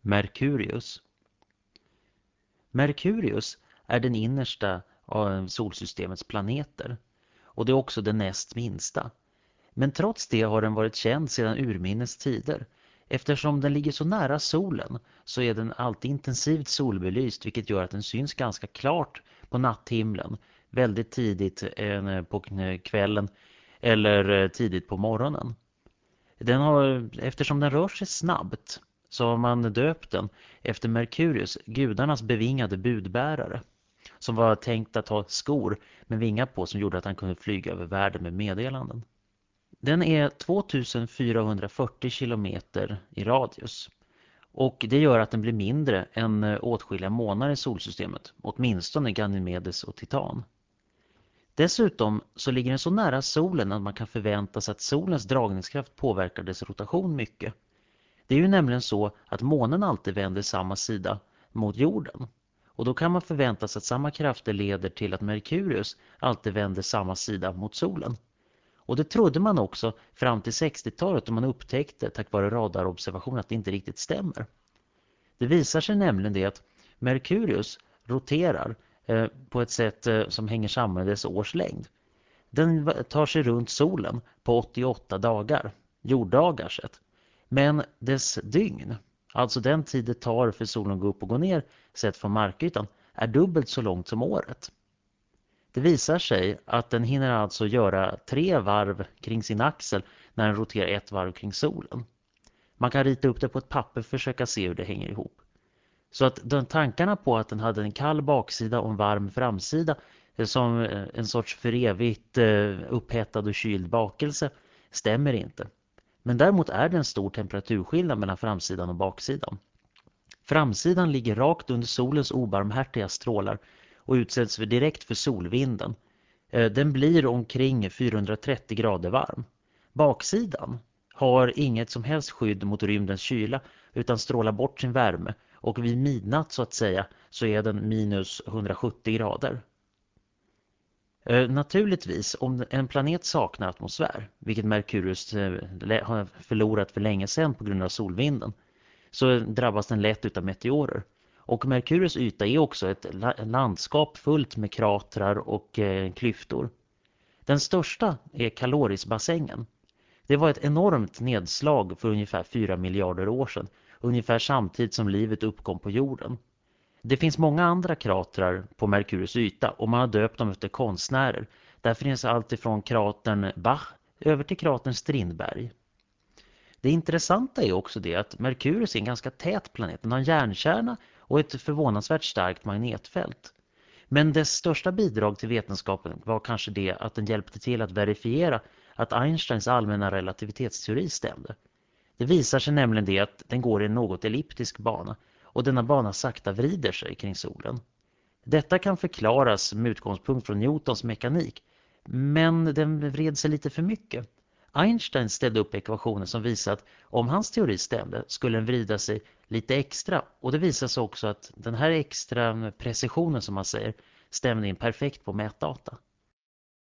Merkurius. Merkurius är den innersta av solsystemets planeter och det är också den näst minsta. Men trots det har den varit känd sedan urminnes tider. Eftersom den ligger så nära solen så är den alltid intensivt solbelyst, vilket gör att den syns ganska klart på natthimlen väldigt tidigt på kvällen eller tidigt på morgonen. Eftersom den rör sig snabbt så har man döpt den efter Merkurius, gudarnas bevingade budbärare, som var tänkt att ha skor med vingar på som gjorde att han kunde flyga över världen med meddelanden. Den är 2440 kilometer i radius och det gör att den blir mindre än åtskilliga månader i solsystemet, åtminstone Ganymedes och Titan. Dessutom så ligger den så nära solen att man kan förvänta sig att solens dragningskraft påverkar dess rotation mycket. Det är ju nämligen så att månen alltid vänder samma sida mot jorden. Och då kan man förvänta sig att samma krafter leder till att Merkurius alltid vänder samma sida mot solen. Och det trodde man också fram till 60-talet då man upptäckte tack vare radarobservation att det inte riktigt stämmer. Det visar sig nämligen det att Merkurius roterar på ett sätt som hänger samman med dess års längd. Den tar sig runt solen på 88 dagar, jorddagar sett. Men dess dygn, alltså den tid det tar för solen att gå upp och gå ner sett från markytan, är dubbelt så långt som året. Det visar sig att den hinner alltså göra 3 varv kring sin axel när den roterar 1 varv kring solen. Man kan rita upp det på ett papper och försöka se hur det hänger ihop. Så att de tankarna på att den hade en kall baksida och en varm framsida som en sorts för evigt upphettad och kyld bakelse stämmer inte. Men däremot är det en stor temperaturskillnad mellan framsidan och baksidan. Framsidan ligger rakt under solens obarmhärtiga strålar och utsätts direkt för solvinden. Den blir omkring 430 grader varm. Baksidan har inget som helst skydd mot rymdens kyla utan strålar bort sin värme och vid midnatt så att säga så är den minus 170 grader. Naturligtvis, om en planet saknar atmosfär, vilket Merkurius har förlorat för länge sedan på grund av solvinden, så drabbas den lätt utav meteorer. Och Merkurius yta är också ett landskap fullt med kratrar och klyftor. Den största är Calorisbassängen. Det var ett enormt nedslag för ungefär 4 miljarder år sedan, ungefär samtidigt som livet uppkom på jorden. Det finns många andra kratrar på Merkurius yta och man har döpt dem efter konstnärer. Där finns allt ifrån kratern Bach över till kratern Strindberg. Det intressanta är också det att Merkurius är en ganska tät planet. Den har en järnkärna och ett förvånansvärt starkt magnetfält. Men dess största bidrag till vetenskapen var kanske det att den hjälpte till att verifiera att Einsteins allmänna relativitetsteori stämde. Det visar sig nämligen det att den går i en något elliptisk bana och denna bana sakta vrider sig kring solen. Detta kan förklaras med utgångspunkt från Newtons mekanik, men den vred sig lite för mycket. Einstein ställde upp ekvationer som visade att om hans teori stämde skulle den vrida sig lite extra, och det visade sig också att den här extra precisionen som man säger stämde in perfekt på mätdata.